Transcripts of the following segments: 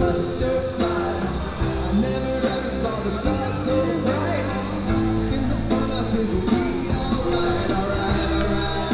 cluster flies. I never ever saw the stars so bright. In the farmhouse things will be alright, alright, alright,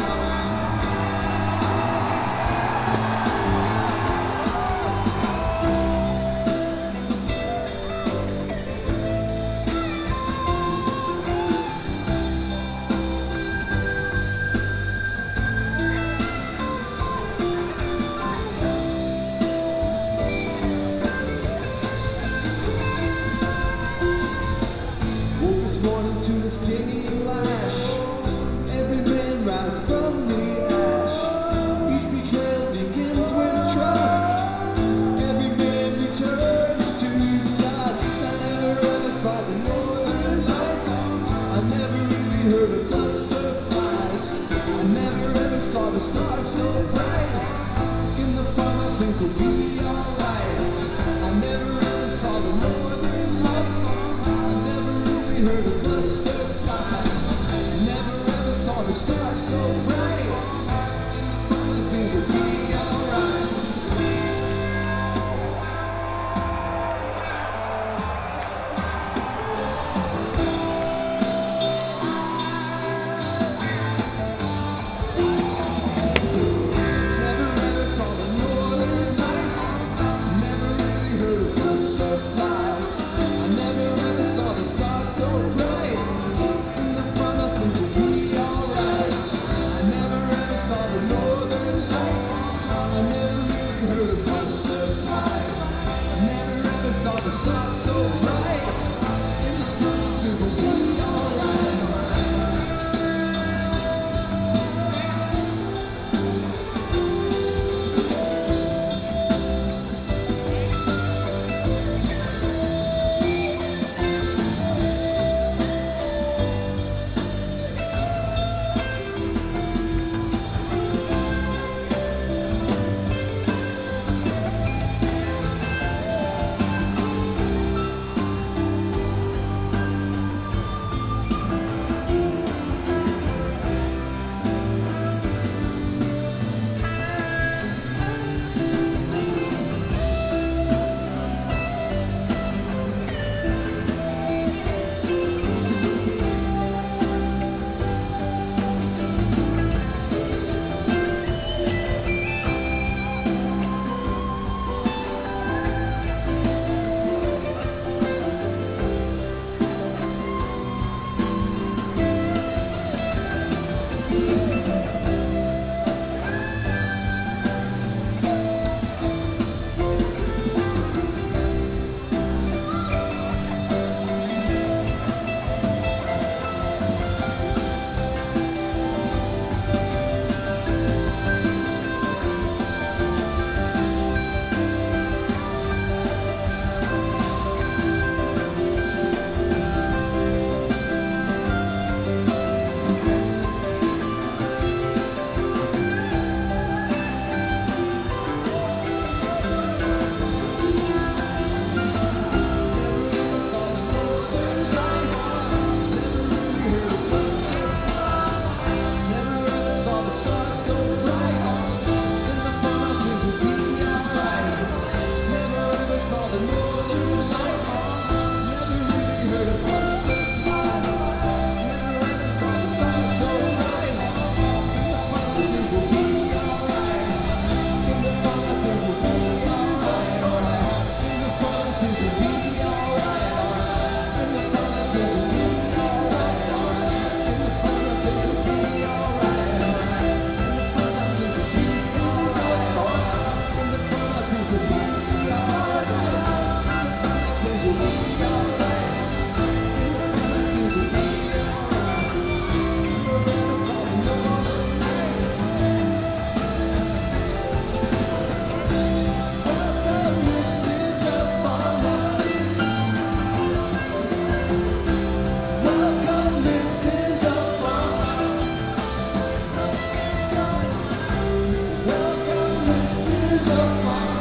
morning to the stinging lash. Every man rises from the ash. Each betrayal begins with trust. Every man returns to dust. I never ever saw the northern lights. I never really heard of cluster flies. I never ever saw the stars so bright. In the farmhouse things will be alright. I never ever saw the northern lights. Heard of cluster flies. Never ever saw the stars so bright. In the farmhouse things will be alright. Never ever saw the northern lights. Never really heard of cluster flies. I never ever saw the stars so bright. In the farmhouse things will be alright. I never ever saw the northern lights. I never really heard of cluster flies. I never ever saw the stars so bright. In the farmhouse things will be alright, alright. This is a